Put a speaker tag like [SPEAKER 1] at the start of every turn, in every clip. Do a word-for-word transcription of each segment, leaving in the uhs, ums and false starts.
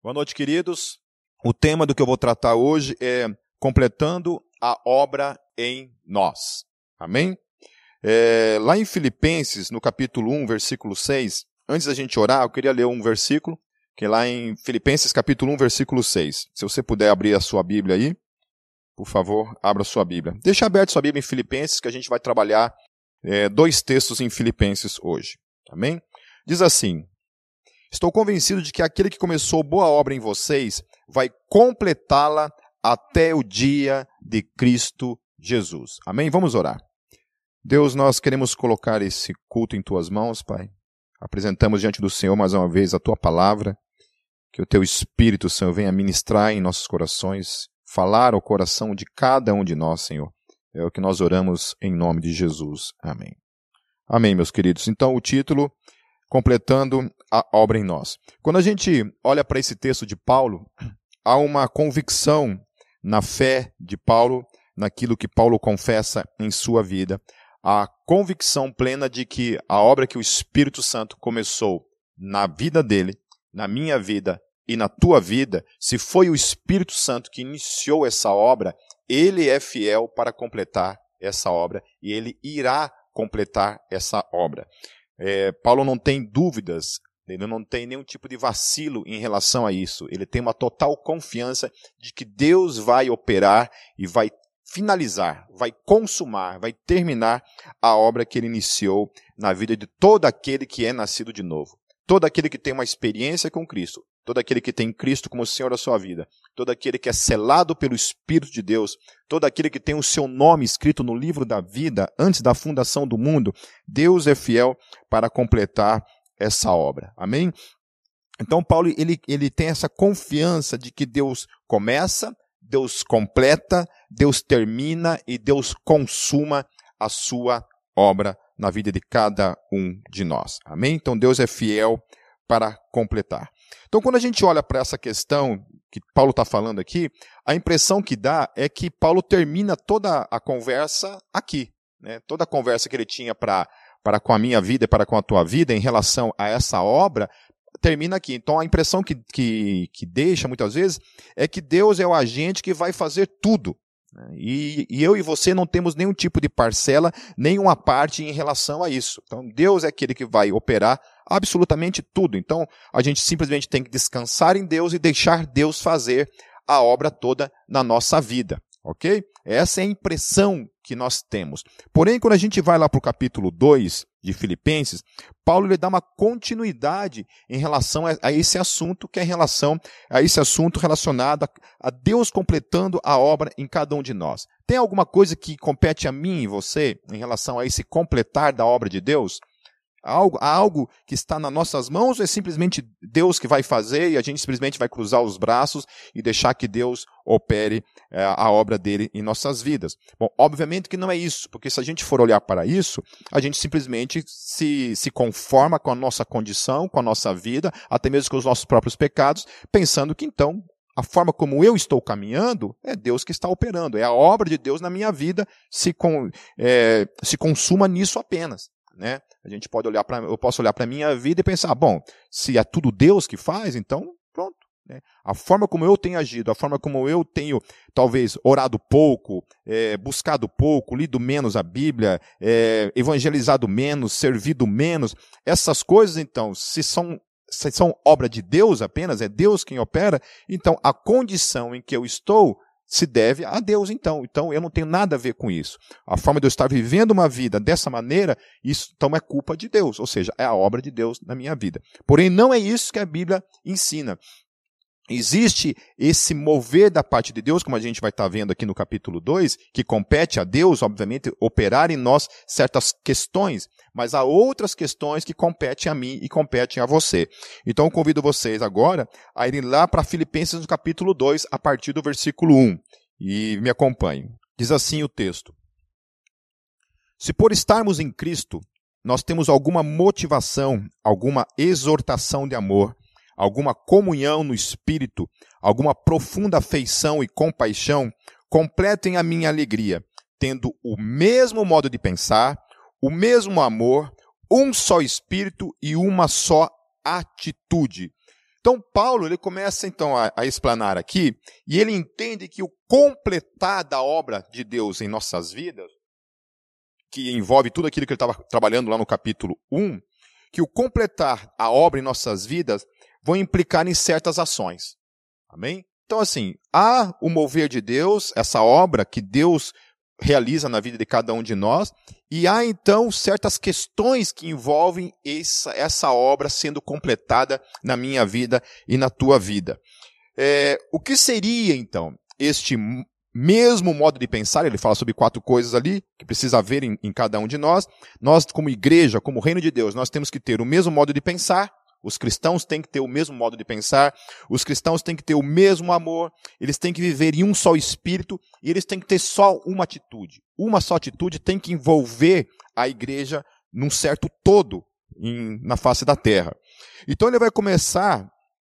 [SPEAKER 1] Boa noite, queridos. O tema do que eu vou tratar hoje é completando a obra em nós. Amém? É, lá em Filipenses, no capítulo um, versículo seis, antes da gente orar, eu queria ler um versículo, que é lá em Filipenses, capítulo um, versículo seis. Se você puder abrir a sua Bíblia aí, por favor, abra a sua Bíblia. Deixa aberto a sua Bíblia em Filipenses, que a gente vai trabalhar é, dois textos em Filipenses hoje. Amém? Diz assim: estou convencido de que aquele que começou boa obra em vocês vai completá-la até o dia de Cristo Jesus. Amém? Vamos orar. Deus, nós queremos colocar esse culto em Tuas mãos, Pai. Apresentamos diante do Senhor mais uma vez a Tua palavra. Que o Teu Espírito, Senhor, venha ministrar em nossos corações, falar ao coração de cada um de nós, Senhor. É o que nós oramos em nome de Jesus. Amém. Amém, meus queridos. Então, o título: completando a obra em nós. Quando a gente olha para esse texto de Paulo, há uma convicção na fé de Paulo, naquilo que Paulo confessa em sua vida, a convicção plena de que a obra que o Espírito Santo começou na vida dele, na minha vida e na tua vida, se foi o Espírito Santo que iniciou essa obra, ele é fiel para completar essa obra e ele irá completar essa obra. É, Paulo não tem dúvidas, ele não tem nenhum tipo de vacilo em relação a isso. Ele tem uma total confiança de que Deus vai operar e vai finalizar, vai consumar, vai terminar a obra que ele iniciou na vida de todo aquele que é nascido de novo. Todo aquele que tem uma experiência com Cristo, todo aquele que tem Cristo como Senhor da sua vida, todo aquele que é selado pelo Espírito de Deus, todo aquele que tem o seu nome escrito no livro da vida antes da fundação do mundo, Deus é fiel para completar essa obra. Amém? Então Paulo ele, ele tem essa confiança de que Deus começa, Deus completa, Deus termina e Deus consuma a sua obra na vida de cada um de nós. Amém? Então Deus é fiel para completar. Então quando a gente olha para essa questão que Paulo está falando aqui, a impressão que dá é que Paulo termina toda a conversa aqui, né? Toda a conversa que ele tinha para para com a minha vida e para com a tua vida em relação a essa obra, termina aqui. Então a impressão que, que, que deixa muitas vezes é que Deus é o agente que vai fazer tudo. E, e eu e você não temos nenhum tipo de parcela, nenhuma parte em relação a isso. Então Deus é aquele que vai operar absolutamente tudo. Então a gente simplesmente tem que descansar em Deus e deixar Deus fazer a obra toda na nossa vida. Ok? Essa é a impressão que nós temos. Porém, quando a gente vai lá para o capítulo dois de Filipenses, Paulo ele dá uma continuidade em relação a, a esse assunto, que é em relação a esse assunto relacionado a, a Deus completando a obra em cada um de nós. Tem alguma coisa que compete a mim e você em relação a esse completar da obra de Deus? Há algo, há algo que está nas nossas mãos ou é simplesmente Deus que vai fazer e a gente simplesmente vai cruzar os braços e deixar que Deus opere é, a obra dele em nossas vidas? Bom, obviamente que não é isso, porque se a gente for olhar para isso, a gente simplesmente se, se conforma com a nossa condição, com a nossa vida, até mesmo com os nossos próprios pecados, pensando que então a forma como eu estou caminhando é Deus que está operando, é a obra de Deus na minha vida se, com, é, se consuma nisso apenas. Né? A gente pode olhar para, eu posso olhar para a minha vida e pensar, bom, se é tudo Deus que faz, então pronto. Né? A forma como eu tenho agido, a forma como eu tenho talvez orado pouco, é, buscado pouco, lido menos a Bíblia, é, evangelizado menos, servido menos, essas coisas então, se são, se são obra de Deus apenas, é Deus quem opera, então a condição em que eu estou se deve a Deus, então. Então, eu não tenho nada a ver com isso. A forma de eu estar vivendo uma vida dessa maneira, isso então é culpa de Deus, ou seja, é a obra de Deus na minha vida. Porém, não é isso que a Bíblia ensina. Existe esse mover da parte de Deus, como a gente vai estar vendo aqui no capítulo dois, que compete a Deus, obviamente, operar em nós certas questões, mas há outras questões que competem a mim e competem a você. Então eu convido vocês agora a irem lá para Filipenses no capítulo dois, a partir do versículo um, e me acompanhem. Diz assim o texto: se por estarmos em Cristo, nós temos alguma motivação, alguma exortação de amor, alguma comunhão no Espírito, alguma profunda afeição e compaixão, completem a minha alegria, tendo o mesmo modo de pensar, o mesmo amor, um só Espírito e uma só atitude. Então, Paulo ele começa então a, a explanar aqui, e ele entende que o completar da obra de Deus em nossas vidas, que envolve tudo aquilo que ele estava trabalhando lá no capítulo um, que o completar a obra em nossas vidas vão implicar em certas ações. Amém? Então, assim, há o mover de Deus, essa obra que Deus realiza na vida de cada um de nós, e há então certas questões que envolvem essa, essa obra sendo completada na minha vida e na tua vida. É, o que seria então este mesmo modo de pensar? Ele fala sobre quatro coisas ali que precisa haver em, em cada um de nós. Nós, como igreja, como reino de Deus, nós temos que ter o mesmo modo de pensar. Os cristãos têm que ter o mesmo modo de pensar, os cristãos têm que ter o mesmo amor, eles têm que viver em um só espírito e eles têm que ter só uma atitude. Uma só atitude tem que envolver a igreja num certo todo em, na face da terra. Então ele vai começar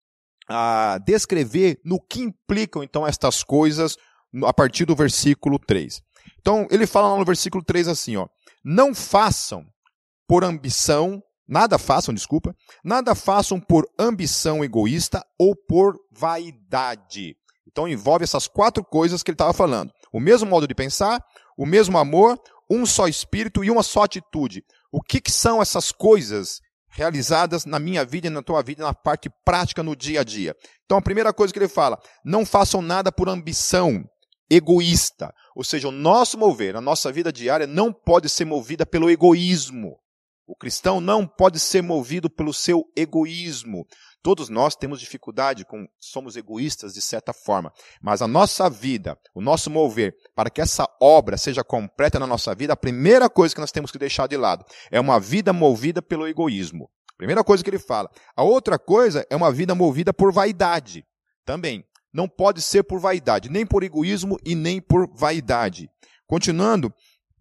[SPEAKER 1] a descrever no que implicam então estas coisas a partir do versículo três. Então ele fala lá no versículo três assim, ó, não façam por ambição, Nada façam, desculpa, nada façam por ambição egoísta ou por vaidade. Então envolve essas quatro coisas que ele estava falando. O mesmo modo de pensar, o mesmo amor, um só espírito e uma só atitude. O que, que são essas coisas realizadas na minha vida e na tua vida, na parte prática, no dia a dia? Então a primeira coisa que ele fala, não façam nada por ambição egoísta. Ou seja, o nosso mover, a nossa vida diária não pode ser movida pelo egoísmo. O cristão não pode ser movido pelo seu egoísmo. Todos nós temos dificuldade, com, somos egoístas de certa forma. Mas a nossa vida, o nosso mover, para que essa obra seja completa na nossa vida, a primeira coisa que nós temos que deixar de lado é uma vida movida pelo egoísmo. Primeira coisa que ele fala. A outra coisa é uma vida movida por vaidade. Também. Não pode ser por vaidade, nem por egoísmo e nem por vaidade. Continuando,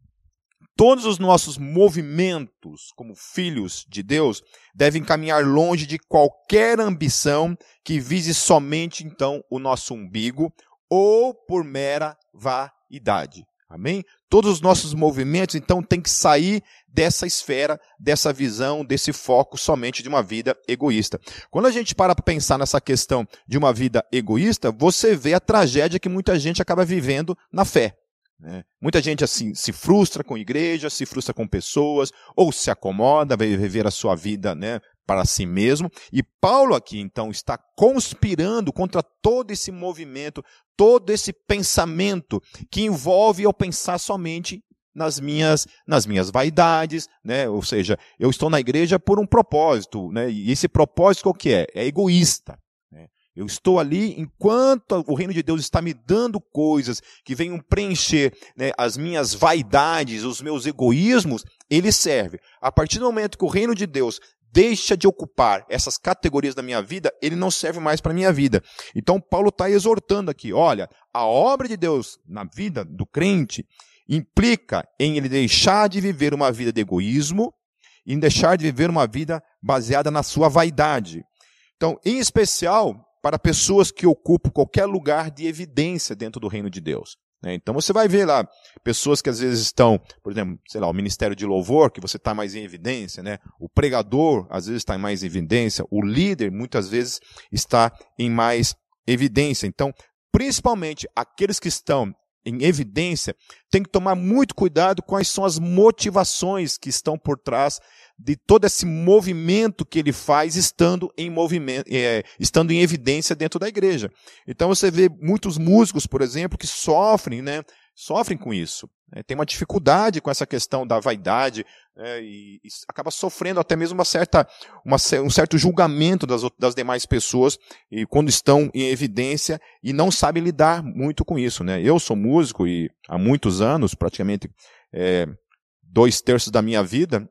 [SPEAKER 1] todos os nossos movimentos como filhos de Deus devem caminhar longe de qualquer ambição que vise somente, então, o nosso umbigo ou por mera vaidade. Amém? Todos os nossos movimentos, então, têm que sair dessa esfera, dessa visão, desse foco somente de uma vida egoísta. Quando a gente para para pensar nessa questão de uma vida egoísta, você vê a tragédia que muita gente acaba vivendo na fé. Né? Muita gente assim se frustra com igreja, se frustra com pessoas, ou se acomoda, vai viver a sua vida, né, para si mesmo. E Paulo aqui, então, está conspirando contra todo esse movimento, todo esse pensamento que envolve eu pensar somente nas minhas, nas minhas vaidades, né? Ou seja, eu estou na igreja por um propósito, né? E esse propósito qual que é? É egoísta. Eu estou ali enquanto o reino de Deus está me dando coisas que venham preencher, né, as minhas vaidades, os meus egoísmos, ele serve. A partir do momento que o reino de Deus deixa de ocupar essas categorias da minha vida, ele não serve mais para a minha vida. Então Paulo está exortando aqui, olha, a obra de Deus na vida do crente implica em ele deixar de viver uma vida de egoísmo e em deixar de viver uma vida baseada na sua vaidade. Então, em especial, para pessoas que ocupam qualquer lugar de evidência dentro do reino de Deus. Então você vai ver lá pessoas que às vezes estão, por exemplo, sei lá, o ministério de louvor, que você está mais em evidência, né? O pregador às vezes está em mais evidência, o líder muitas vezes está em mais evidência. Então, principalmente aqueles que estão em evidência, tem que tomar muito cuidado com quais são as motivações que estão por trás de todo esse movimento que ele faz estando em movimento, é, estando em evidência dentro da igreja. Então você vê muitos músicos, por exemplo, que sofrem, né, sofrem com isso. Né, tem uma dificuldade com essa questão da vaidade, né, e, e acaba sofrendo até mesmo uma certa, uma, um certo julgamento das, das demais pessoas e quando estão em evidência e não sabem lidar muito com isso. Né. Eu sou músico e há muitos anos, praticamente é, dois terços da minha vida.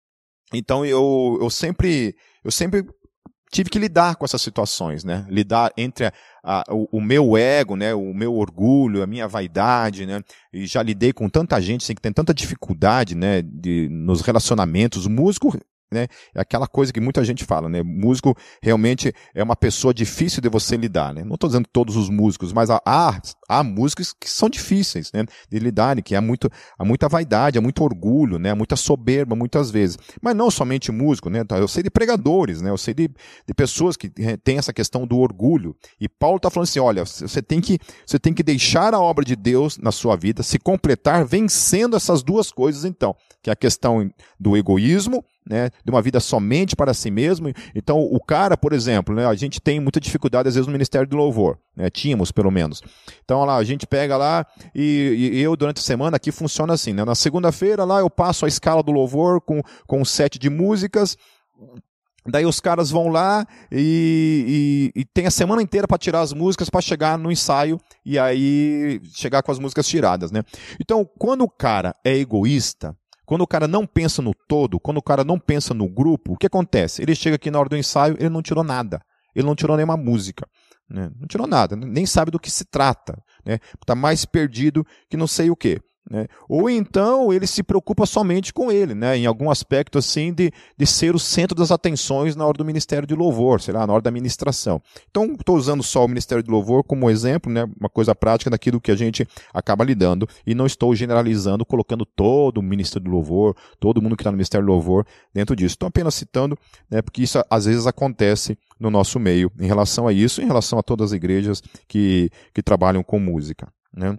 [SPEAKER 1] Então eu, eu, sempre, eu sempre tive que lidar com essas situações, né? Lidar entre a, a, o, o meu ego, né? O meu orgulho, a minha vaidade, né? E já lidei com tanta gente assim, que tem tanta dificuldade, né? De, nos relacionamentos. O músico né, é aquela coisa que muita gente fala, né? Músico realmente é uma pessoa difícil de você lidar, né? Não estou dizendo todos os músicos, mas há, há, há músicos que são difíceis, né, de lidar, que há, muito, há muita vaidade, há muito orgulho, né, há muita soberba muitas vezes. Mas não somente músico, né? Eu sei de pregadores, né? Eu sei de, de pessoas que têm essa questão do orgulho. E Paulo está falando assim, olha, você tem, que, você tem que deixar a obra de Deus na sua vida, se completar vencendo essas duas coisas então, que é a questão do egoísmo, né, de uma vida somente para si mesmo. Então o cara, por exemplo, né, a gente tem muita dificuldade às vezes no Ministério do Louvor, né, tínhamos pelo menos. Então lá, a gente pega lá e, e eu durante a semana aqui funciona assim, né, na segunda-feira lá eu passo a escala do louvor com, com um set de músicas. Daí os caras vão lá e, e, e tem a semana inteira para tirar as músicas para chegar no ensaio e aí chegar com as músicas tiradas, né? Então, quando o cara é egoísta, quando o cara não pensa no todo, quando o cara não pensa no grupo, o que acontece? Ele chega aqui na hora do ensaio, ele não tirou nada. Ele não tirou nenhuma música. Né? Não tirou nada, nem sabe do que se trata. Né? Está mais perdido que não sei o quê. Né? Ou então ele se preocupa somente com ele, né? Em algum aspecto assim de, de ser o centro das atenções na hora do Ministério de Louvor, sei lá, na hora da ministração. Então estou usando só o Ministério de Louvor como exemplo, né? Uma coisa prática daquilo que a gente acaba lidando, e não estou generalizando, colocando todo o Ministério de Louvor, todo mundo que está no Ministério de Louvor dentro disso. Estou apenas citando, né? Porque isso às vezes acontece no nosso meio em relação a isso, em relação a todas as igrejas que, que trabalham com música, né?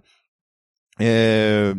[SPEAKER 1] É...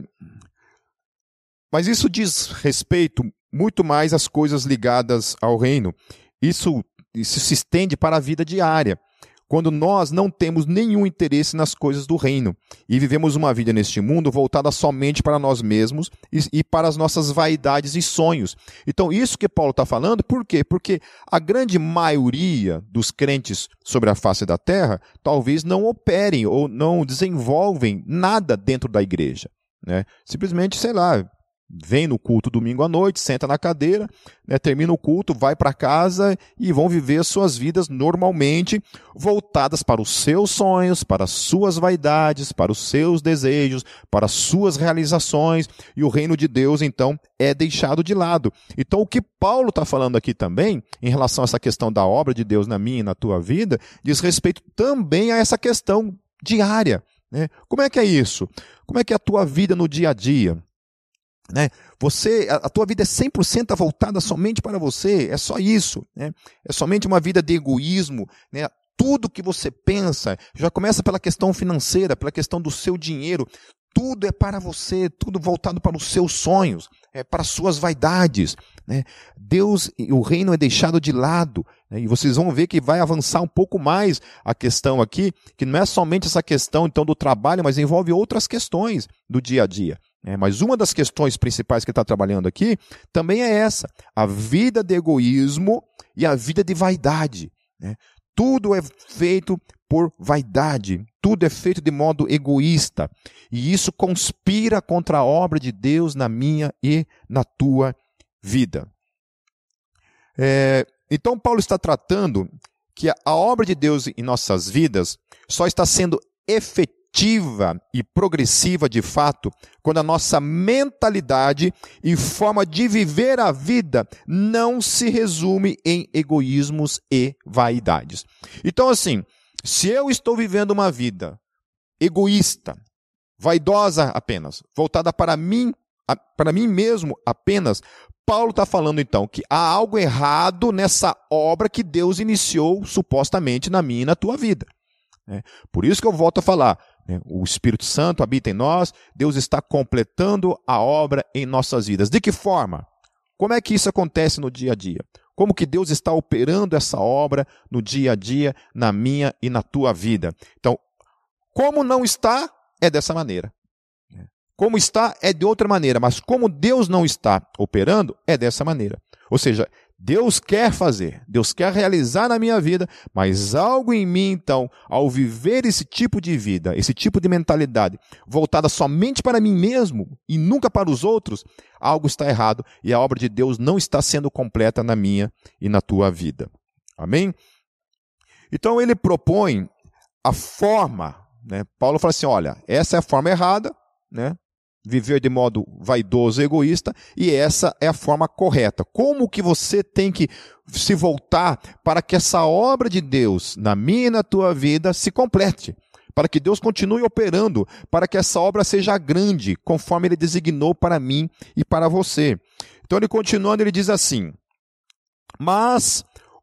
[SPEAKER 1] Mas isso diz respeito muito mais às coisas ligadas ao reino. Isso, isso se estende para a vida diária, quando nós não temos nenhum interesse nas coisas do reino e vivemos uma vida neste mundo voltada somente para nós mesmos e, e para as nossas vaidades e sonhos. Então, isso que Paulo está falando, por quê? Porque a grande maioria dos crentes sobre a face da terra talvez não operem ou não desenvolvem nada dentro da igreja, né? Simplesmente, sei lá, vem no culto domingo à noite, senta na cadeira, né, termina o culto, vai para casa e vão viver suas vidas normalmente, voltadas para os seus sonhos, para as suas vaidades, para os seus desejos, para as suas realizações, e o reino de Deus, então, é deixado de lado. Então, o que Paulo está falando aqui também, em relação a essa questão da obra de Deus na minha e na tua vida, diz respeito também a essa questão diária, né? Como é que é isso? Como é que é a tua vida no dia a dia? Né? Você, a, a tua vida é cem por cento voltada somente para você, é só isso, né? É somente uma vida de egoísmo, né? Tudo que você pensa, já começa pela questão financeira, pela questão do seu dinheiro, tudo é para você, tudo voltado para os seus sonhos, é para as suas vaidades, né? Deus, o reino é deixado de lado, né? E vocês vão ver que vai avançar um pouco mais a questão aqui, que não é somente essa questão então do trabalho, mas envolve outras questões do dia a dia. É, mas uma das questões principais que ele está trabalhando aqui também é essa, a vida de egoísmo e a vida de vaidade, né? Tudo é feito por vaidade, tudo é feito de modo egoísta, e isso conspira contra a obra de Deus na minha e na tua vida. É, então Paulo está tratando que a, a obra de Deus em nossas vidas só está sendo efetiva e progressiva de fato, quando a nossa mentalidade e forma de viver a vida não se resume em egoísmos e vaidades. Então assim, se eu estou vivendo uma vida egoísta, vaidosa apenas, voltada para mim, para mim mesmo apenas, Paulo está falando então que há algo errado nessa obra que Deus iniciou supostamente na minha e na tua vida. Por isso que eu volto a falar, o Espírito Santo habita em nós, Deus está completando a obra em nossas vidas. De que forma? Como é que isso acontece no dia a dia? Como que Deus está operando essa obra no dia a dia, na minha e na tua vida? Então, como não está, é dessa maneira. Como está, é de outra maneira. Mas como Deus não está operando, é dessa maneira. Ou seja, Deus quer fazer, Deus quer realizar na minha vida, mas algo em mim, então, ao viver esse tipo de vida, esse tipo de mentalidade, voltada somente para mim mesmo e nunca para os outros, algo está errado e a obra de Deus não está sendo completa na minha e na tua vida. Amém? Então ele propõe a forma, né? Paulo fala assim, olha, essa é a forma errada, né? viver de modo vaidoso e egoísta, e essa é a forma correta. Como que você tem que se voltar para que essa obra de Deus na minha e na tua vida se complete? Para que Deus continue operando, para que essa obra seja grande, conforme Ele designou para mim e para você. Então, ele continuando, ele diz assim: mas,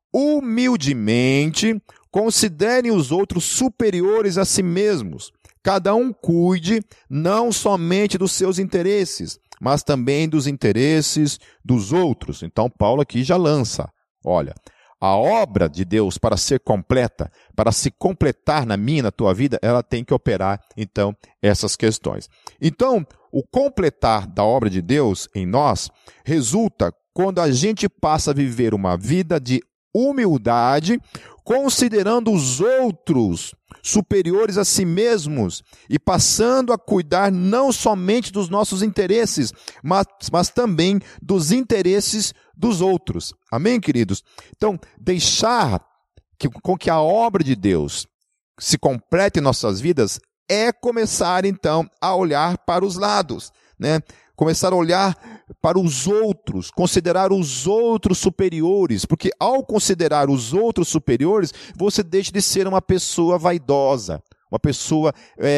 [SPEAKER 1] humildemente, considerem os outros superiores a si mesmos. Cada um cuide não somente dos seus interesses, mas também dos interesses dos outros. Então, Paulo aqui já lança, olha, a obra de Deus, para ser completa, para se completar na minha e na tua vida, ela tem que operar, então, essas questões. Então, o completar da obra de Deus em nós resulta quando a gente passa a viver uma vida de humildade, considerando os outros superiores a si mesmos e passando a cuidar não somente dos nossos interesses, mas, mas também dos interesses dos outros. Amém, queridos? Então, deixar que, com que a obra de Deus se complete em nossas vidas é começar, então, a olhar para os lados, né? Começar a olhar para os outros, considerar os outros superiores, porque ao considerar os outros superiores, você deixa de ser uma pessoa vaidosa, uma pessoa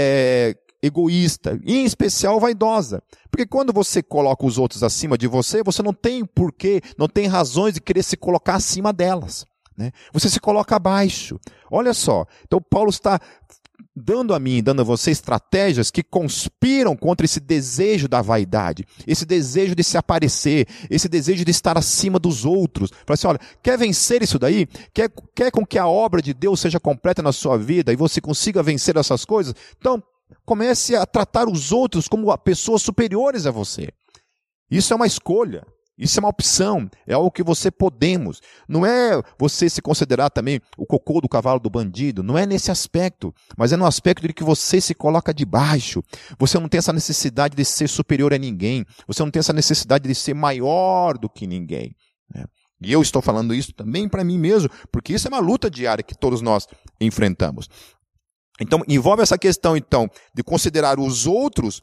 [SPEAKER 1] é, egoísta, e em especial vaidosa. Porque quando você coloca os outros acima de você, você não tem porquê, não tem razões de querer se colocar acima delas, né? Você se coloca abaixo. Olha só, então Paulo está dando a mim, dando a você estratégias que conspiram contra esse desejo da vaidade, esse desejo de se aparecer, esse desejo de estar acima dos outros. Fala assim, olha, quer vencer isso daí? Quer, quer com que a obra de Deus seja completa na sua vida e você consiga vencer essas coisas? Então, comece a tratar os outros como pessoas superiores a você. Isso é uma escolha. Isso é uma opção, é algo que você podemos. Não é você se considerar também o cocô do cavalo do bandido, não é nesse aspecto, mas é no aspecto de que você se coloca de baixo. Você não tem essa necessidade de ser superior a ninguém, você não tem essa necessidade de ser maior do que ninguém, né? E eu estou falando isso também para mim mesmo, porque isso é uma luta diária que todos nós enfrentamos. Então, envolve essa questão, então, de considerar os outros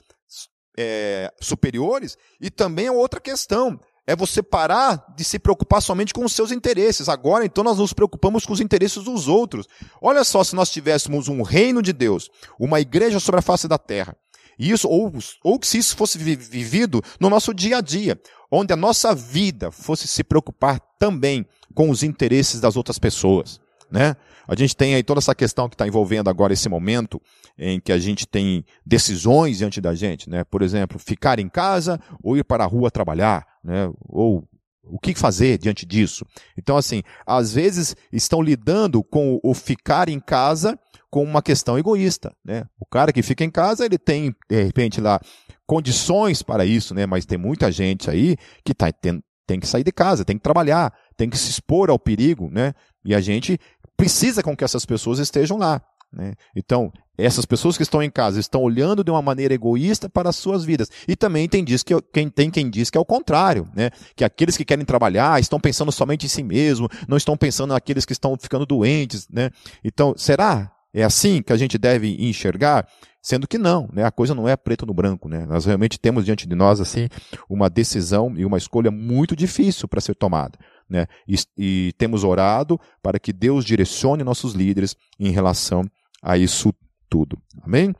[SPEAKER 1] é, superiores, e também a outra questão, é você parar de se preocupar somente com os seus interesses. Agora, então, nós nos preocupamos com os interesses dos outros. Olha só, se nós tivéssemos um reino de Deus, uma igreja sobre a face da terra, isso, ou, ou se isso fosse vivido no nosso dia a dia, onde a nossa vida fosse se preocupar também com os interesses das outras pessoas, né? A gente tem aí toda essa questão que está envolvendo agora esse momento em que a gente tem decisões diante da gente, né? Por exemplo, ficar em casa ou ir para a rua trabalhar, né? Ou o que fazer diante disso. Então, assim, às vezes estão lidando com o ficar em casa com uma questão egoísta, né? O cara que fica em casa, ele tem, de repente, lá condições para isso, né? Mas tem muita gente aí que tá, tem, tem que sair de casa, tem que trabalhar, tem que se expor ao perigo, né? E a gente precisa com que essas pessoas estejam lá, né? Então, essas pessoas que estão em casa estão olhando de uma maneira egoísta para as suas vidas. E também tem, diz que, quem, tem quem diz que é o contrário, né? Que aqueles que querem trabalhar estão pensando somente em si mesmo, não estão pensando naqueles que estão ficando doentes, né? Então, será? É assim que a gente deve enxergar? Sendo que não, né? A coisa não é preto no branco, né? Nós realmente temos diante de nós assim uma decisão e uma escolha muito difícil para ser tomada, né? E, e temos orado para que Deus direcione nossos líderes em relação a isso tudo. Amém?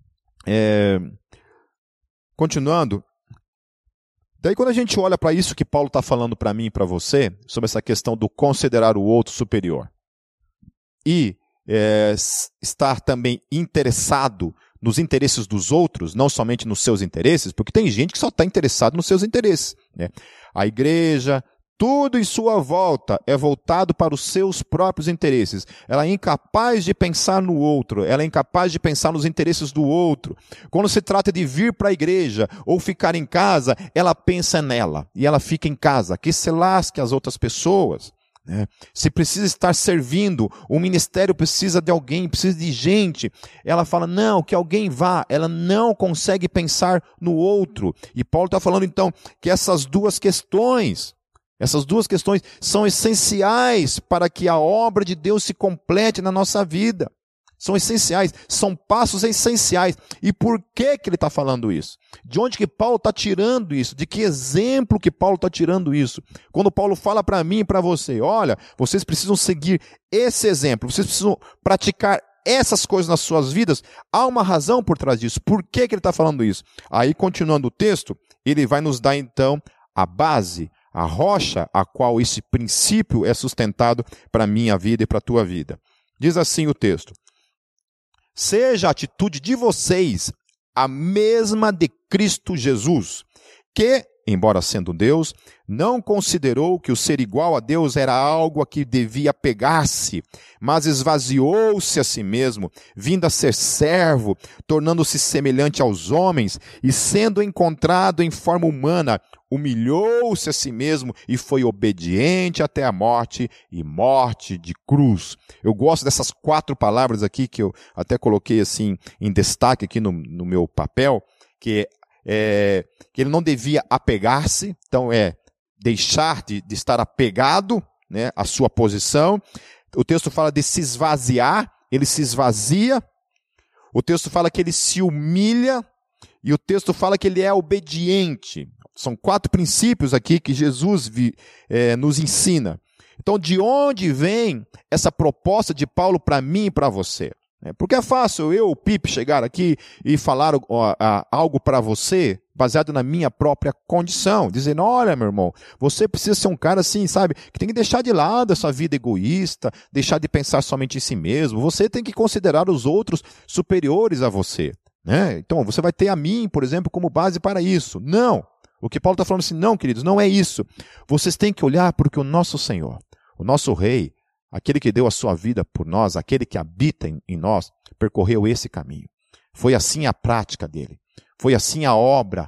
[SPEAKER 1] É... Continuando, daí quando a gente olha para isso que Paulo está falando para mim e para você, sobre essa questão do considerar o outro superior e é, estar também interessado nos interesses dos outros, não somente nos seus interesses, porque tem gente que só está interessado nos seus interesses, né? A igreja, tudo em sua volta é voltado para os seus próprios interesses. Ela é incapaz de pensar no outro, ela é incapaz de pensar nos interesses do outro. Quando se trata de vir para a igreja ou ficar em casa, ela pensa nela e ela fica em casa, que se lasque as outras pessoas, né? Se precisa estar servindo, o ministério precisa de alguém, precisa de gente, ela fala, não, que alguém vá, ela não consegue pensar no outro. E Paulo está falando então que essas duas questões, essas duas questões são essenciais para que a obra de Deus se complete na nossa vida. São essenciais, são passos essenciais. E por que que ele está falando isso? De onde que Paulo está tirando isso? De que exemplo que Paulo está tirando isso? Quando Paulo fala para mim e para você, olha, vocês precisam seguir esse exemplo, vocês precisam praticar essas coisas nas suas vidas, há uma razão por trás disso. Por que que ele está falando isso? Aí, continuando o texto, ele vai nos dar então a base, a rocha a qual esse princípio é sustentado para a minha vida e para a tua vida. Diz assim o texto: seja a atitude de vocês a mesma de Cristo Jesus, que, embora sendo Deus, não considerou que o ser igual a Deus era algo a que devia pegar-se, mas esvaziou-se a si mesmo, vindo a ser servo, tornando-se semelhante aos homens, e sendo encontrado em forma humana, humilhou-se a si mesmo e foi obediente até a morte e morte de cruz. Eu gosto dessas quatro palavras aqui que eu até coloquei assim em destaque aqui no, no meu papel, que é, que ele não devia apegar-se, então é deixar de, de estar apegado, né, à sua posição. O texto fala de se esvaziar, ele se esvazia. O texto fala que ele se humilha, e o texto fala que ele é obediente. São quatro princípios aqui que Jesus vi, é, nos ensina. Então, de onde vem essa proposta de Paulo para mim e para você? É, porque é fácil eu, o Pipe, chegar aqui e falar ó, ó, algo para você baseado na minha própria condição, dizendo, olha, meu irmão, você precisa ser um cara assim, sabe, que tem que deixar de lado essa vida egoísta, deixar de pensar somente em si mesmo, você tem que considerar os outros superiores a você. Né? Então, você vai ter a mim, por exemplo, como base para isso. Não! O que Paulo está falando assim, não, queridos, não é isso. Vocês têm que olhar porque o nosso Senhor, o nosso Rei, aquele que deu a sua vida por nós, aquele que habita em, em nós, percorreu esse caminho. Foi assim a prática dele. Foi assim a obra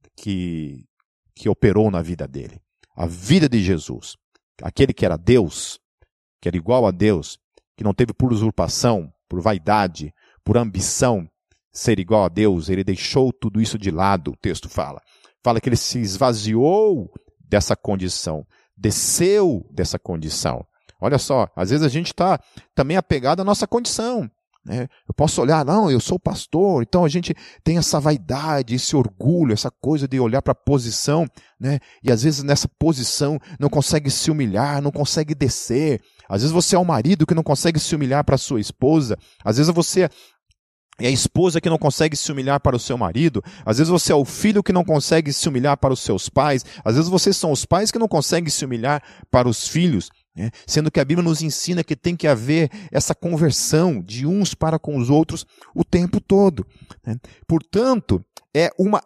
[SPEAKER 1] que, que operou na vida dele. A vida de Jesus, aquele que era Deus, que era igual a Deus, que não teve por usurpação, por vaidade, por ambição, ser igual a Deus, ele deixou tudo isso de lado, o texto fala. Fala que ele se esvaziou dessa condição, desceu dessa condição. Olha só, às vezes a gente está também apegado à nossa condição. Né? Eu posso olhar, não, eu sou pastor, então a gente tem essa vaidade, esse orgulho, essa coisa de olhar para a posição, né? E às vezes nessa posição não consegue se humilhar, não consegue descer. Às vezes você é um marido que não consegue se humilhar para a sua esposa, às vezes você é a esposa que não consegue se humilhar para o seu marido, às vezes você é o filho que não consegue se humilhar para os seus pais, às vezes vocês são os pais que não conseguem se humilhar para os filhos, né? Sendo que a Bíblia nos ensina que tem que haver essa conversão de uns para com os outros o tempo todo. Né? Portanto, é uma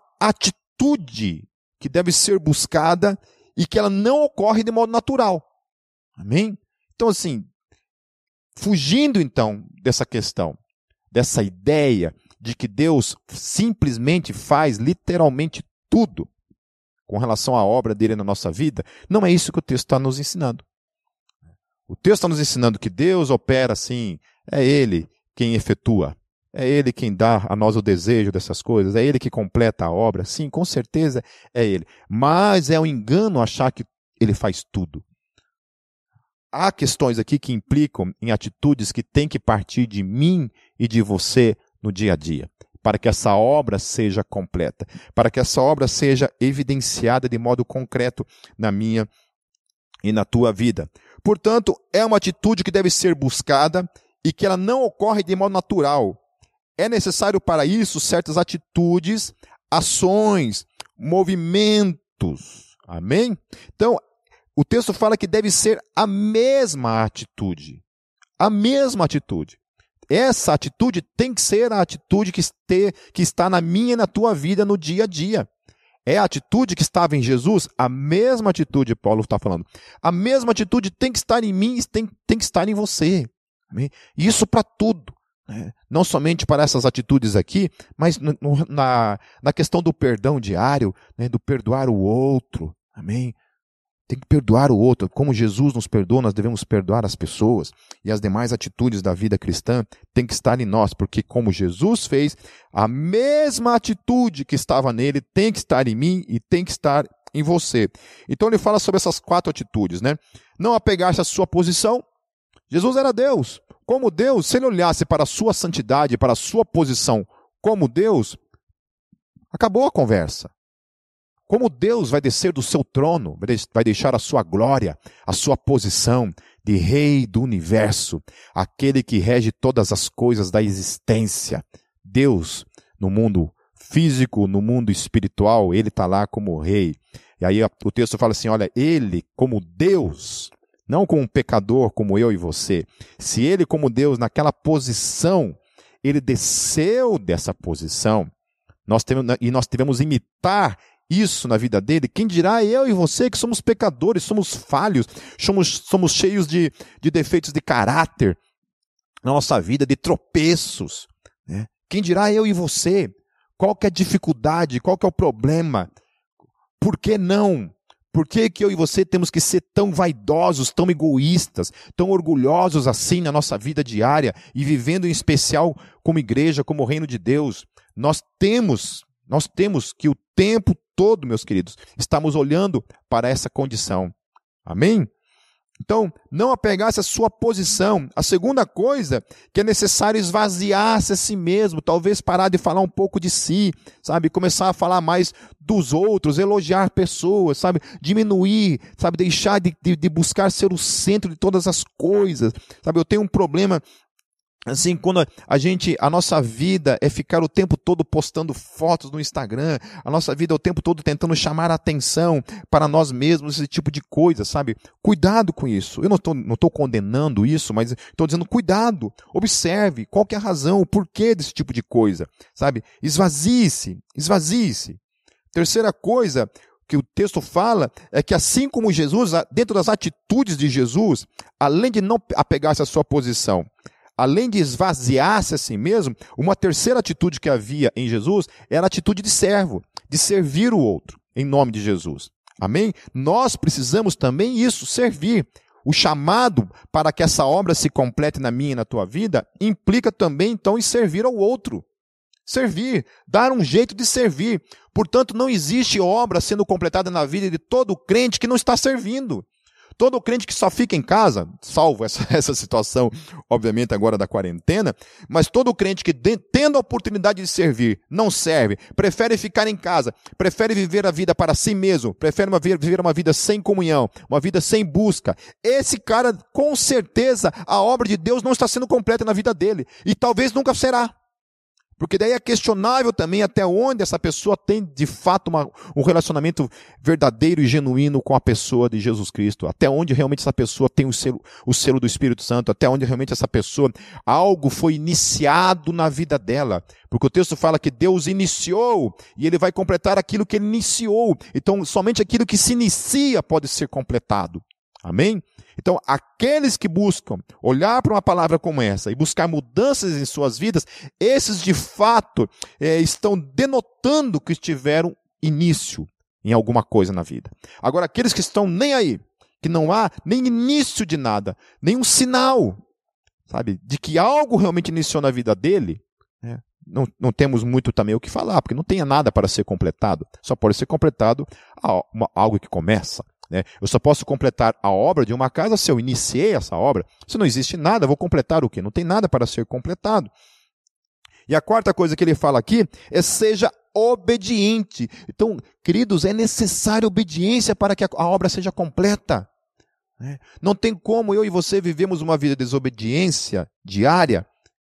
[SPEAKER 1] atitude que deve ser buscada e que ela não ocorre de modo natural. Amém? Então, assim, fugindo então dessa questão, dessa ideia de que Deus simplesmente faz literalmente tudo com relação à obra dele na nossa vida, não é isso que o texto está nos ensinando. O texto está nos ensinando que Deus opera assim, é Ele quem efetua, é Ele quem dá a nós o desejo dessas coisas, é Ele que completa a obra, sim, com certeza é Ele. Mas é um engano achar que Ele faz tudo. Há questões aqui que implicam em atitudes que têm que partir de mim e de você no dia a dia, para que essa obra seja completa, para que essa obra seja evidenciada de modo concreto na minha e na tua vida. Portanto, é uma atitude que deve ser buscada e que ela não ocorre de modo natural. É necessário para isso certas atitudes, ações, movimentos. Amém? Então, o texto fala que deve ser a mesma atitude. A mesma atitude. Essa atitude tem que ser a atitude que, este, que está na minha e na tua vida no dia a dia. É a atitude que estava em Jesus, a mesma atitude, Paulo está falando. A mesma atitude tem que estar em mim e tem, tem que estar em você. Amém? Isso para tudo. Né? Não somente para essas atitudes aqui, mas no, na, na questão do perdão diário, né? Do perdoar o outro. Amém? Tem que perdoar o outro. Como Jesus nos perdoa, nós devemos perdoar as pessoas. E as demais atitudes da vida cristã têm que estar em nós, porque como Jesus fez, a mesma atitude que estava nele tem que estar em mim e tem que estar em você. Então ele fala sobre essas quatro atitudes, né? Não apegar-se à sua posição, Jesus era Deus. Como Deus, se ele olhasse para a sua santidade, para a sua posição como Deus, acabou a conversa. Como Deus vai descer do seu trono, vai deixar a sua glória, a sua posição de rei do universo, aquele que rege todas as coisas da existência. Deus, no mundo físico, no mundo espiritual, ele está lá como rei. E aí o texto fala assim, olha, ele como Deus, não como um pecador como eu e você. Se ele como Deus, naquela posição, ele desceu dessa posição, nós temos, e nós devemos imitar isso na vida dele, quem dirá eu e você que somos pecadores, somos falhos, somos, somos cheios de, de defeitos de caráter na nossa vida, de tropeços. Né? Quem dirá eu e você? Qual que é a dificuldade? Qual que é o problema? Por que não? Por que, que eu e você temos que ser tão vaidosos, tão egoístas, tão orgulhosos assim na nossa vida diária e vivendo em especial como igreja, como reino de Deus? Nós temos, nós temos que o tempo todo, meus queridos, estamos olhando para essa condição. Amém? Então, não apegar-se à sua posição. A segunda coisa, que é necessário esvaziar-se a si mesmo, talvez parar de falar um pouco de si, sabe? Começar a falar mais dos outros, elogiar pessoas, sabe? Diminuir, sabe? Deixar de, de, de buscar ser o centro de todas as coisas, sabe? Eu tenho um problema, assim, quando a gente, a nossa vida é ficar o tempo todo postando fotos no Instagram, a nossa vida é o tempo todo tentando chamar a atenção para nós mesmos, esse tipo de coisa, sabe? Cuidado com isso. Eu não estou não estou condenando isso, mas estou dizendo cuidado. Observe qual que é a razão, o porquê desse tipo de coisa, sabe? Esvazie-se, esvazie-se. Terceira coisa que o texto fala é que assim como Jesus, dentro das atitudes de Jesus, além de não apegar-se à sua posição, além de esvaziar-se a si mesmo, uma terceira atitude que havia em Jesus era a atitude de servo, de servir o outro, em nome de Jesus. Amém? Nós precisamos também isso, servir. O chamado para que essa obra se complete na minha e na tua vida implica também, então, em servir ao outro. Servir, dar um jeito de servir. Portanto, não existe obra sendo completada na vida de todo crente que não está servindo. Todo crente que só fica em casa, salvo essa, essa situação, obviamente, agora da quarentena, mas todo crente que, de, tendo a oportunidade de servir, não serve, prefere ficar em casa, prefere viver a vida para si mesmo, prefere uma, viver uma vida sem comunhão, uma vida sem busca, esse cara, com certeza, a obra de Deus não está sendo completa na vida dele, e talvez nunca será. Porque daí é questionável também até onde essa pessoa tem de fato uma, um relacionamento verdadeiro e genuíno com a pessoa de Jesus Cristo. Até onde realmente essa pessoa tem o selo, o selo do Espírito Santo. Até onde realmente essa pessoa, algo foi iniciado na vida dela. Porque o texto fala que Deus iniciou e ele vai completar aquilo que ele iniciou. Então somente aquilo que se inicia pode ser completado. Amém? Então, aqueles que buscam olhar para uma palavra como essa e buscar mudanças em suas vidas, esses de fato é, estão denotando que tiveram início em alguma coisa na vida. Agora, aqueles que estão nem aí, que não há nem início de nada, nenhum sinal, sabe, de que algo realmente iniciou na vida dele, né? Não, não temos muito também o que falar, porque não tem nada para ser completado. Só pode ser completado algo que começa. Né? Eu só posso completar a obra de uma casa se eu iniciei essa obra. Se não existe nada, vou completar o quê? Não tem nada para ser completado. E a quarta coisa que ele fala aqui é seja obediente. Então, queridos, é necessária obediência para que a obra seja completa. Né? Não tem como eu e você vivemos uma vida de desobediência diária,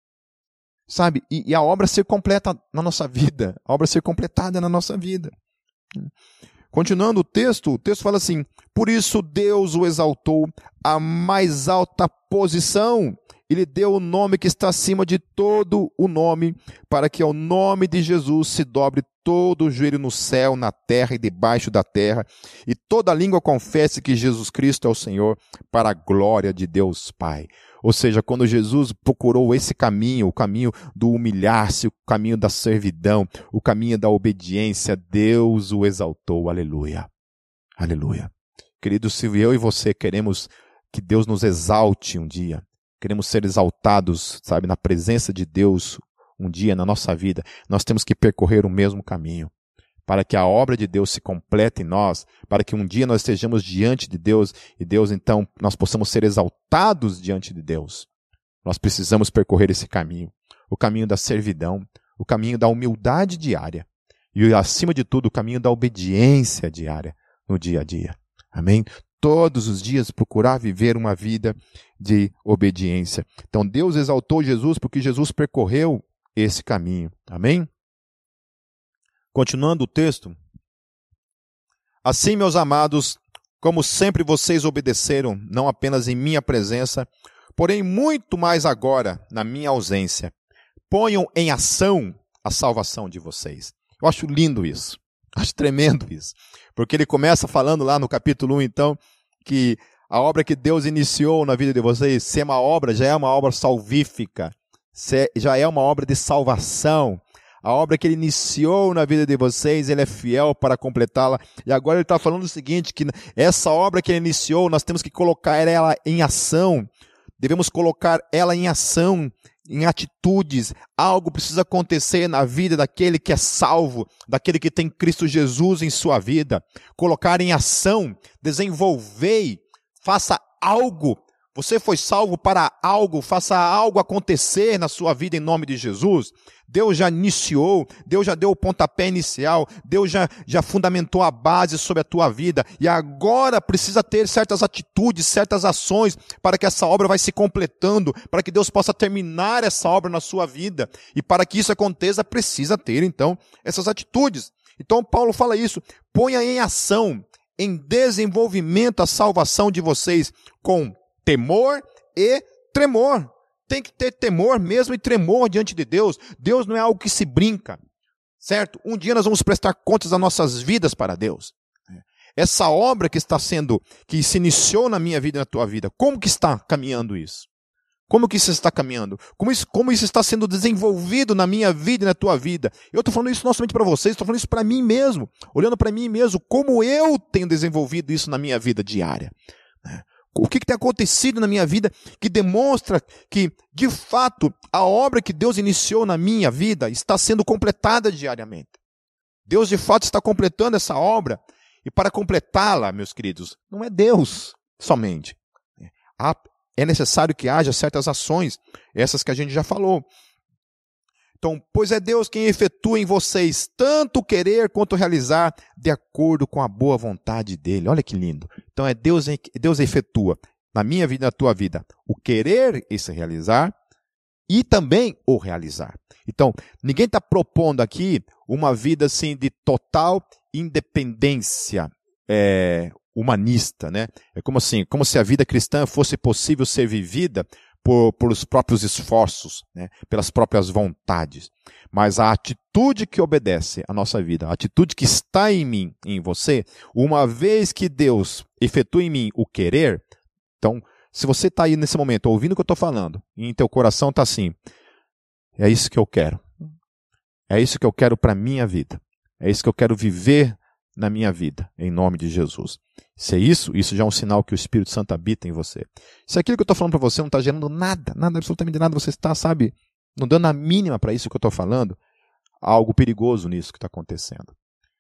[SPEAKER 1] sabe? E, e a obra ser completa na nossa vida. A obra ser completada na nossa vida. Continuando o texto, o texto fala assim, por isso Deus o exaltou à mais alta posição. Ele deu o nome que está acima de todo o nome, para que ao nome de Jesus se dobre todo o joelho no céu, na terra e debaixo da terra, e toda língua confesse que Jesus Cristo é o Senhor, para a glória de Deus Pai. Ou seja, quando Jesus procurou esse caminho, o caminho do humilhar-se, o caminho da servidão, o caminho da obediência, Deus o exaltou. Aleluia. Aleluia. Queridos, se eu e você queremos que Deus nos exalte um dia, queremos ser exaltados, sabe, na presença de Deus um dia na nossa vida, nós temos que percorrer o mesmo caminho. para que a obra de Deus se complete em nós, para que um dia nós estejamos diante de Deus e Deus, então, nós possamos ser exaltados diante de Deus. Nós precisamos percorrer esse caminho, o caminho da servidão, o caminho da humildade diária e, acima de tudo, o caminho da obediência diária no dia a dia. Amém? Todos os dias procurar viver uma vida de obediência. Então Deus exaltou Jesus porque Jesus percorreu esse caminho. Amém? Continuando o texto. Assim, meus amados, como sempre vocês obedeceram, não apenas em minha presença, porém muito mais agora na minha ausência, ponham em ação a salvação de vocês. Eu acho lindo isso. Acho tremendo isso. Porque ele começa falando lá no capítulo um, então, que a obra que Deus iniciou na vida de vocês, se é uma obra, já é uma obra salvífica, já é uma obra de salvação. A obra que ele iniciou na vida de vocês, ele é fiel para completá-la. E agora ele está falando o seguinte, que essa obra que ele iniciou, nós temos que colocar ela em ação. Devemos colocar ela em ação, em atitudes. Algo precisa acontecer na vida daquele que é salvo, daquele que tem Cristo Jesus em sua vida. Colocar em ação, desenvolver, faça algo. Você foi salvo para algo, faça algo acontecer na sua vida em nome de Jesus. Deus já iniciou, Deus já deu o pontapé inicial, Deus já, já fundamentou a base sobre a tua vida. E agora precisa ter certas atitudes, certas ações para que essa obra vai se completando, para que Deus possa terminar essa obra na sua vida. E para que isso aconteça, precisa ter então essas atitudes. Então Paulo fala isso, ponha em ação, em desenvolvimento a salvação de vocês com temor e tremor. Tem que ter temor mesmo e tremor diante de Deus. Deus não é algo que se brinca, certo? Um dia nós vamos prestar contas das nossas vidas para Deus. Essa obra que está sendo, que se iniciou na minha vida e na tua vida, como que está caminhando isso? Como que isso está caminhando? Como isso, como isso está sendo desenvolvido na minha vida e na tua vida? Eu estou falando isso não somente para vocês, estou falando isso para mim mesmo. Olhando para mim mesmo, como eu tenho desenvolvido isso na minha vida diária. O que, que tem acontecido na minha vida que demonstra que, de fato, a obra que Deus iniciou na minha vida está sendo completada diariamente. Deus, de fato, está completando essa obra. E para completá-la, meus queridos, não é Deus somente. É necessário que haja certas ações, essas que a gente já falou. Então, pois é Deus quem efetua em vocês tanto querer quanto realizar de acordo com a boa vontade dele. Olha que lindo. Então é Deus, Deus efetua na minha vida e na tua vida o querer e se realizar e também o realizar. Então, ninguém está propondo aqui uma vida assim de total independência é, humanista, né? É como assim, como se a vida cristã fosse possível ser vivida Por, por os próprios esforços, né? Pelas próprias vontades. Mas a atitude que obedece à nossa vida, a atitude que está em mim, em você, uma vez que Deus efetua em mim o querer, então, se você está aí nesse momento ouvindo o que eu estou falando, e em teu coração está assim, é isso que eu quero. É isso que eu quero para a minha vida. É isso que eu quero viver na minha vida, em nome de Jesus. Se é isso, isso já é um sinal que o Espírito Santo habita em você. Se aquilo que eu estou falando para você não está gerando nada, nada, absolutamente nada, você está, sabe, não dando a mínima para isso que eu estou falando, há algo perigoso nisso que está acontecendo.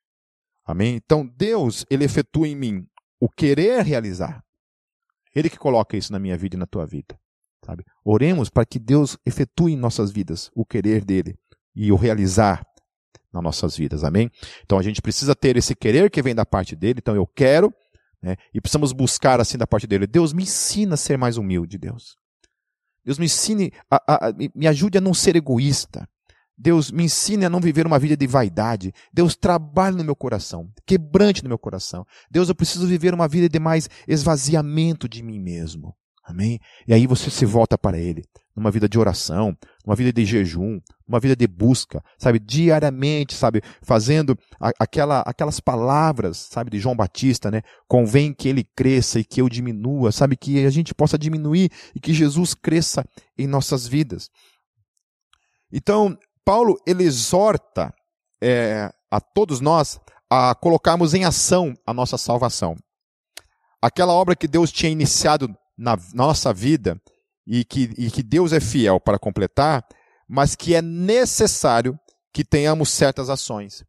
[SPEAKER 1] Amém? Então, Deus, Ele efetua em mim o querer realizar. Ele que coloca isso na minha vida e na tua vida. Sabe? Oremos para que Deus efetue em nossas vidas o querer dEle e o realizar nas nossas vidas, amém? Então a gente precisa ter esse querer que vem da parte dele, então eu quero, né? E precisamos buscar assim da parte dele. Deus me ensina a ser mais humilde, Deus. Deus me ensine, a, a, a, me ajude a não ser egoísta. Deus me ensine a não viver uma vida de vaidade. Deus trabalhe no meu coração, quebrante no meu coração. Deus, eu preciso viver uma vida de mais esvaziamento de mim mesmo. Amém? E aí você se volta para Ele, numa vida de oração, numa vida de jejum, uma vida de busca, sabe, diariamente, sabe, fazendo a, aquela, aquelas palavras, sabe, de João Batista, né? Convém que Ele cresça e que eu diminua, sabe, que a gente possa diminuir e que Jesus cresça em nossas vidas. Então, Paulo, ele exorta é, a todos nós a colocarmos em ação a nossa salvação. Aquela obra que Deus tinha iniciado na nossa vida e que, e que Deus é fiel para completar, mas que é necessário que tenhamos certas ações.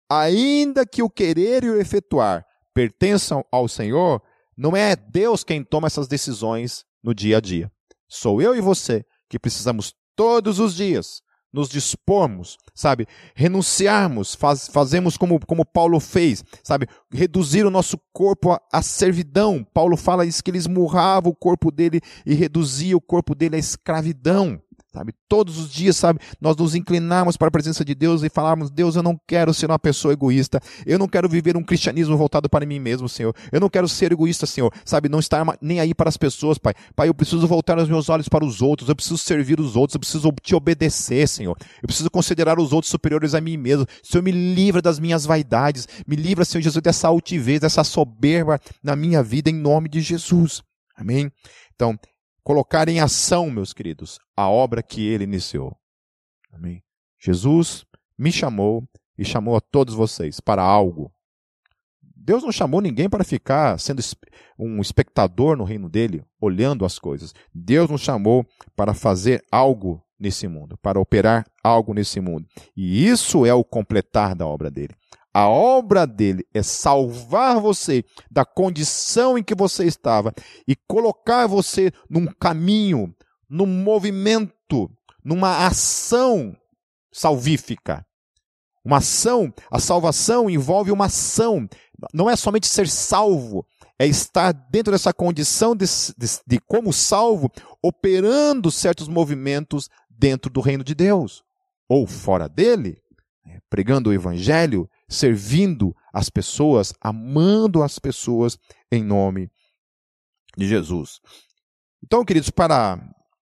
[SPEAKER 1] ainda que o querer e o efetuar pertençam ao Senhor, não é Deus quem toma essas decisões no dia a dia. Sou eu e você que precisamos todos os dias nos dispormos, sabe, renunciarmos, faz, fazemos como, como Paulo fez, sabe, reduzir o nosso corpo à, à servidão. Paulo fala isso, que ele esmurrava o corpo dele e reduzia o corpo dele à escravidão. Sabe, todos os dias, sabe, nós nos inclinarmos para a presença de Deus e falarmos: Deus, eu não quero ser uma pessoa egoísta, eu não quero viver um cristianismo voltado para mim mesmo, Senhor, eu não quero ser egoísta, Senhor, sabe, não estar nem aí para as pessoas, Pai, Pai, eu preciso voltar os meus olhos para os outros, eu preciso servir os outros, eu preciso te obedecer, Senhor, eu preciso considerar os outros superiores a mim mesmo. Senhor, me livra das minhas vaidades, me livra, Senhor Jesus, dessa altivez, dessa soberba na minha vida, em nome de Jesus, amém? Então, colocar em ação, meus queridos, a obra que ele iniciou. Amém? Jesus me chamou e chamou a todos vocês para algo. Deus não chamou ninguém para ficar sendo um espectador no reino dele, olhando as coisas. Deus nos chamou para fazer algo nesse mundo, para operar algo nesse mundo. E isso é o completar da obra dele. A obra dele é salvar você da condição em que você estava e colocar você num caminho, num movimento, numa ação salvífica. Uma ação, a salvação envolve uma ação. Não é somente ser salvo, é estar dentro dessa condição de, de, de como salvo, operando certos movimentos dentro do reino de Deus. Ou fora dele, pregando o evangelho, servindo as pessoas, amando as pessoas em nome de Jesus. Então, queridos, para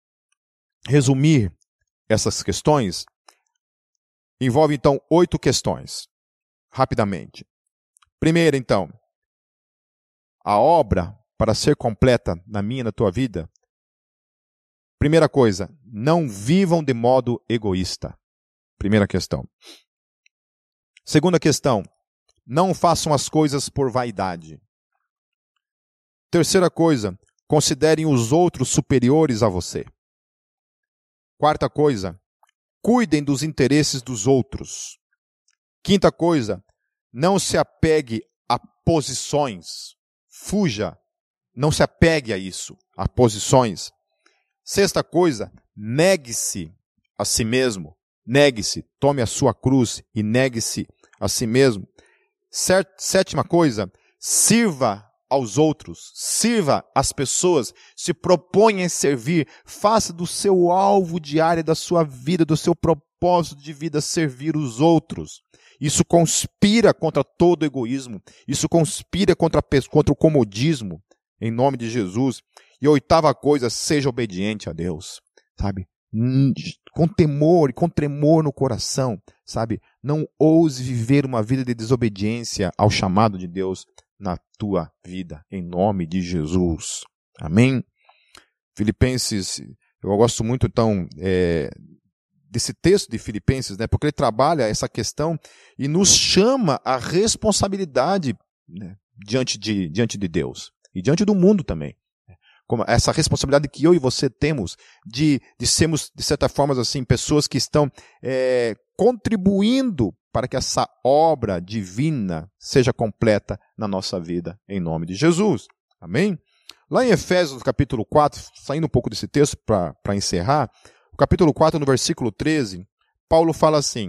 [SPEAKER 1] resumir essas questões, envolve então oito questões, rapidamente. Primeiro, então, a obra para ser completa na minha e na tua vida. Primeira coisa, não vivam de modo egoísta. Primeira questão. Segunda questão, não façam as coisas por vaidade. Terceira coisa, considerem os outros superiores a você. Quarta coisa, cuidem dos interesses dos outros. Quinta coisa, não se apegue a posições. Fuja, não se apegue a isso, a posições. Sexta coisa, negue-se a si mesmo. Negue-se, tome a sua cruz e negue-se a si mesmo. Sétima coisa, sirva aos outros, sirva as pessoas, se proponha em servir, faça do seu alvo diário da sua vida, do seu propósito de vida, servir os outros. Isso conspira contra todo egoísmo, isso conspira contra, contra o comodismo, em nome de Jesus. E a oitava coisa, seja obediente a Deus, sabe? Com temor e com tremor no coração, sabe? Não ouse viver uma vida de desobediência ao chamado de Deus na tua vida, em nome de Jesus. Amém? Filipenses, eu gosto muito, então, é, desse texto de Filipenses, né? Porque ele trabalha essa questão e nos chama a responsabilidade, né, diante de, diante de Deus e diante do mundo também. Como essa responsabilidade que eu e você temos de, de sermos, de certa forma, assim, pessoas que estão é, contribuindo para que essa obra divina seja completa na nossa vida, em nome de Jesus. Amém? Lá em Efésios, capítulo quatro, saindo um pouco desse texto para encerrar, o capítulo quatro, no versículo treze, Paulo fala assim: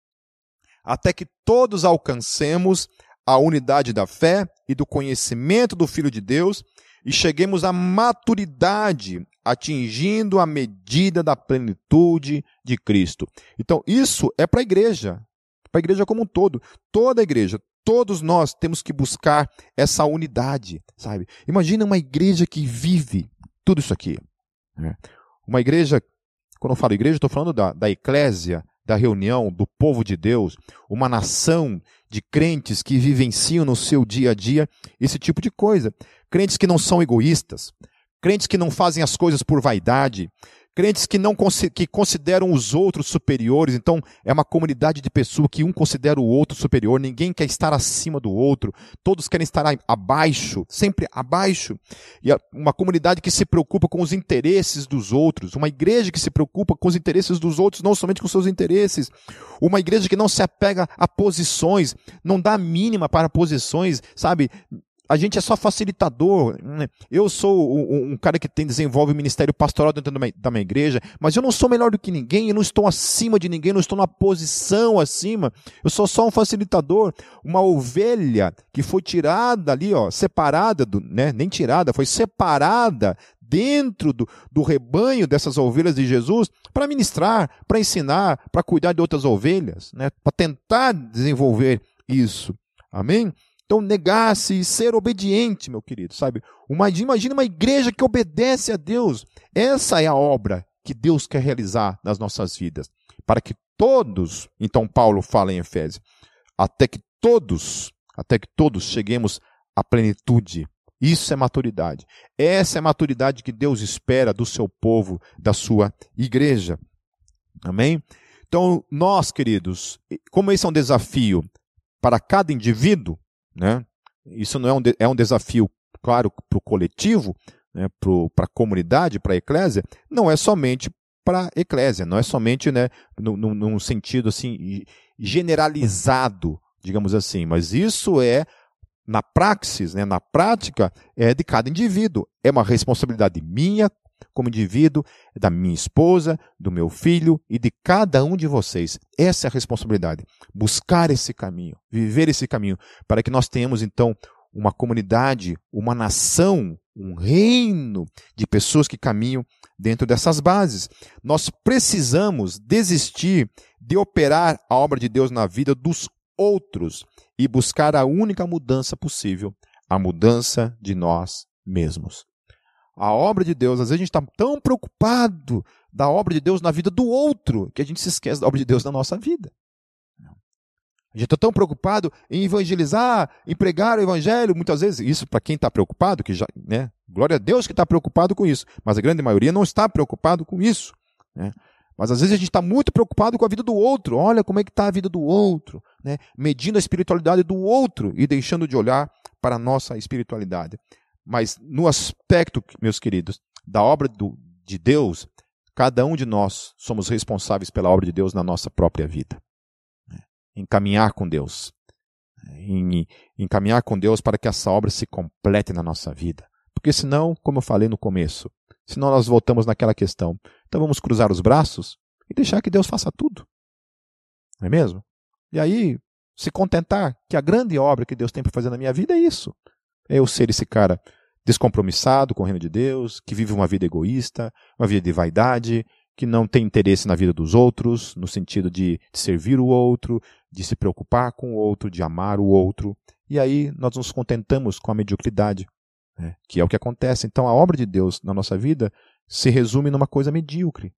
[SPEAKER 1] até que todos alcancemos a unidade da fé e do conhecimento do Filho de Deus, e cheguemos à maturidade, atingindo a medida da plenitude de Cristo. Então, isso é para a igreja, para a igreja como um todo. Toda a igreja, todos nós temos que buscar essa unidade, sabe? Imagina uma igreja que vive tudo isso aqui. Né? Uma igreja, quando eu falo igreja, estou falando da, da eclésia, da reunião, do povo de Deus, uma nação de crentes que vivenciam no seu dia a dia esse tipo de coisa. Crentes que não são egoístas, crentes que não fazem as coisas por vaidade, Crentes que não que consideram os outros superiores. Então, é uma comunidade de pessoas que um considera o outro superior. Ninguém quer estar acima do outro. Todos querem estar abaixo, sempre abaixo. E uma comunidade que se preocupa com os interesses dos outros. Uma igreja que se preocupa com os interesses dos outros, não somente com seus interesses. Uma igreja que não se apega a posições, não dá mínima para posições, sabe? A gente é só facilitador. Eu sou um cara que tem, desenvolve o ministério pastoral dentro da minha igreja, mas eu não sou melhor do que ninguém, eu não estou acima de ninguém, eu não estou numa posição acima. Eu sou só um facilitador, uma ovelha que foi tirada ali, ó, separada, do, né, nem tirada, foi separada dentro do, do rebanho dessas ovelhas de Jesus para ministrar, para ensinar, para cuidar de outras ovelhas, né, para tentar desenvolver isso. Amém? Então, negar-se e ser obediente, meu querido, sabe? Uma, imagina uma igreja que obedece a Deus. Essa é a obra que Deus quer realizar nas nossas vidas. Para que todos, então Paulo fala em Efésios, até que todos, até que todos cheguemos à plenitude. Isso é maturidade. Essa é a maturidade que Deus espera do seu povo, da sua igreja. Amém? Então, nós, queridos, como esse é um desafio para cada indivíduo, né? Isso não é um, de, é um desafio, claro, para o coletivo, né? Para a comunidade, para a eclésia, não é somente para a eclésia, não é somente, né, no, no, num sentido assim, generalizado, digamos assim, mas isso é, na praxis, né, na prática, é de cada indivíduo. É uma responsabilidade minha como indivíduo, da minha esposa, do meu filho e de cada um de vocês. Essa é a responsabilidade. Buscar esse caminho, viver esse caminho, para que nós tenhamos então uma comunidade, uma nação, um reino de pessoas que caminham dentro dessas bases. Nós precisamos desistir de operar a obra de Deus na vida dos outros e buscar a única mudança possível, a mudança de nós mesmos. A obra de Deus, às vezes a gente está tão preocupado da obra de Deus na vida do outro, que a gente se esquece da obra de Deus na nossa vida. A gente está tão preocupado em evangelizar, em pregar o evangelho, muitas vezes, isso para quem está preocupado, que já, né, glória a Deus que está preocupado com isso, mas a grande maioria não está preocupado com isso, né? Mas às vezes a gente está muito preocupado com a vida do outro, olha como é que está a vida do outro, né? Medindo a espiritualidade do outro e deixando de olhar para a nossa espiritualidade. Mas no aspecto, meus queridos, da obra do, de Deus, cada um de nós somos responsáveis pela obra de Deus na nossa própria vida. Em caminhar com Deus. Em, em caminhar com Deus para que essa obra se complete na nossa vida. Porque senão, como eu falei no começo, senão nós voltamos naquela questão. Então vamos cruzar os braços e deixar que Deus faça tudo. Não é mesmo? E aí, se contentar que a grande obra que Deus tem para fazer na minha vida é isso. É eu ser esse cara descompromissado com o reino de Deus, que vive uma vida egoísta, uma vida de vaidade, que não tem interesse na vida dos outros, no sentido de, de servir o outro, de se preocupar com o outro, de amar o outro. E aí nós nos contentamos com a mediocridade, né, que é o que acontece. Então a obra de Deus na nossa vida se resume numa coisa medíocre.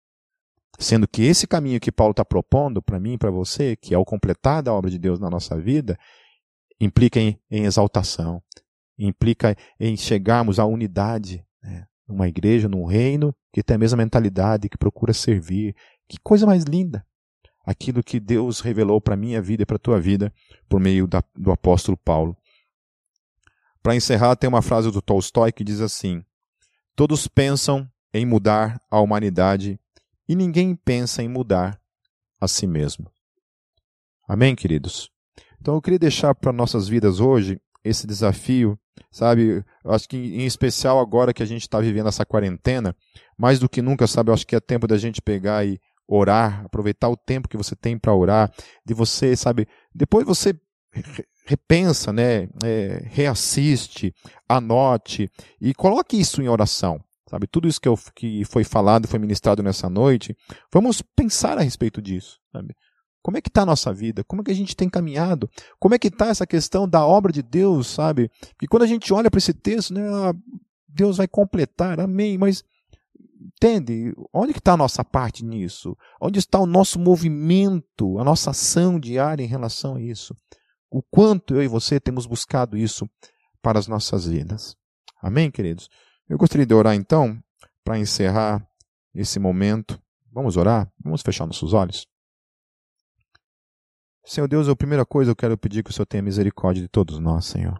[SPEAKER 1] Sendo que esse caminho que Paulo está propondo para mim e para você, que é o completar da obra de Deus na nossa vida, implica em, em exaltação, implica em chegarmos à unidade, né? Numa igreja, num reino que tem a mesma mentalidade, que procura servir. Que coisa mais linda! Aquilo que Deus revelou para a minha vida e para a tua vida por meio da, do apóstolo Paulo. Para encerrar, tem uma frase do Tolstói que diz assim: todos pensam em mudar a humanidade e ninguém pensa em mudar a si mesmo. Amém, queridos? Então eu queria deixar para nossas vidas hoje esse desafio, sabe? Eu acho que em especial agora que a gente está vivendo essa quarentena, mais do que nunca, sabe? Eu acho que é tempo da gente pegar e orar, aproveitar o tempo que você tem para orar, de você, sabe? Depois você repensa, né? É, reassiste, anote e coloque isso em oração. Sabe, tudo isso que, eu, que foi falado, foi ministrado nessa noite, vamos pensar a respeito disso. Sabe? Como é que está a nossa vida? Como é que a gente tem caminhado? Como é que está essa questão da obra de Deus, sabe? Porque quando a gente olha para esse texto, né, Deus vai completar, amém, mas entende? Onde que está a nossa parte nisso? Onde está o nosso movimento, a nossa ação diária em relação a isso? O quanto eu e você temos buscado isso para as nossas vidas? Amém, queridos? Eu gostaria de orar então, para encerrar nesse momento, vamos orar? Vamos fechar nossos olhos? Senhor Deus, a primeira coisa eu quero pedir que o Senhor tenha misericórdia de todos nós, Senhor.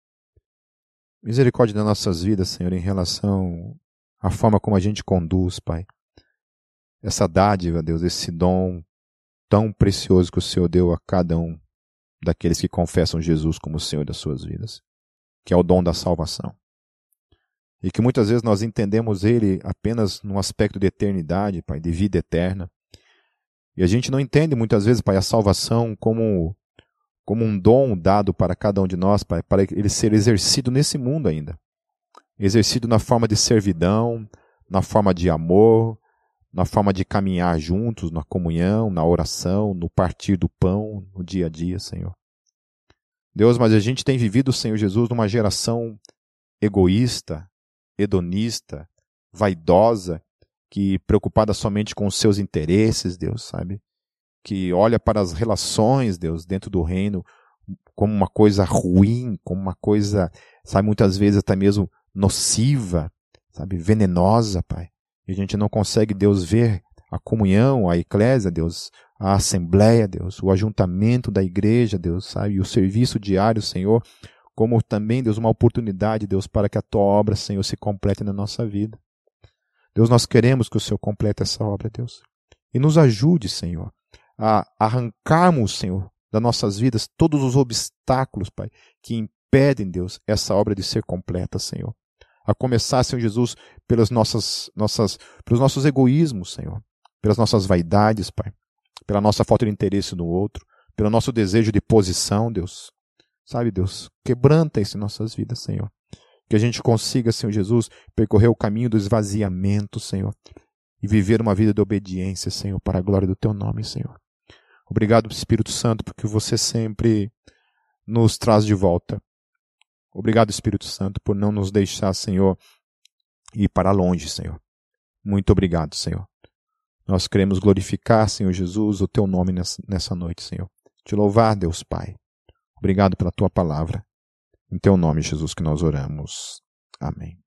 [SPEAKER 1] Misericórdia das nossas vidas, Senhor, em relação à forma como a gente conduz, Pai. Essa dádiva, Deus, esse dom tão precioso que o Senhor deu a cada um daqueles que confessam Jesus como o Senhor das suas vidas, que é o dom da salvação. E que muitas vezes nós entendemos ele apenas num aspecto de eternidade, Pai, de vida eterna. E a gente não entende muitas vezes, Pai, a salvação como, como um dom dado para cada um de nós, Pai, para ele ser exercido nesse mundo ainda. Exercido na forma de servidão, na forma de amor, na forma de caminhar juntos, na comunhão, na oração, no partir do pão, no dia a dia, Senhor. Deus, mas a gente tem vivido, Senhor Jesus, numa geração egoísta, hedonista, vaidosa, que preocupada somente com os seus interesses, Deus, sabe? Que olha para as relações, Deus, dentro do reino, como uma coisa ruim, como uma coisa, sabe, muitas vezes até mesmo nociva, sabe, venenosa, Pai. E a gente não consegue, Deus, ver a comunhão, a eclésia, Deus, a assembleia, Deus, o ajuntamento da igreja, Deus, sabe, e o serviço diário, Senhor, como também, Deus, uma oportunidade, Deus, para que a Tua obra, Senhor, se complete na nossa vida. Deus, nós queremos que o Senhor complete essa obra, Deus. E nos ajude, Senhor, a arrancarmos, Senhor, das nossas vidas todos os obstáculos, Pai, que impedem, Deus, essa obra de ser completa, Senhor. A começar, Senhor Jesus, pelas nossas, nossas, pelos nossos egoísmos, Senhor, pelas nossas vaidades, Pai, pela nossa falta de interesse no outro, pelo nosso desejo de posição, Deus. Sabe, Deus, quebranta isso em nossas vidas, Senhor. Que a gente consiga, Senhor Jesus, percorrer o caminho do esvaziamento, Senhor, e viver uma vida de obediência, Senhor, para a glória do Teu nome, Senhor. Obrigado, Espírito Santo, porque você sempre nos traz de volta. Obrigado, Espírito Santo, por não nos deixar, Senhor, ir para longe, Senhor. Muito obrigado, Senhor. Nós queremos glorificar, Senhor Jesus, o Teu nome nessa, nessa noite, Senhor. Te louvar, Deus Pai. Obrigado pela Tua palavra. Em Teu nome, Jesus, que nós oramos. Amém.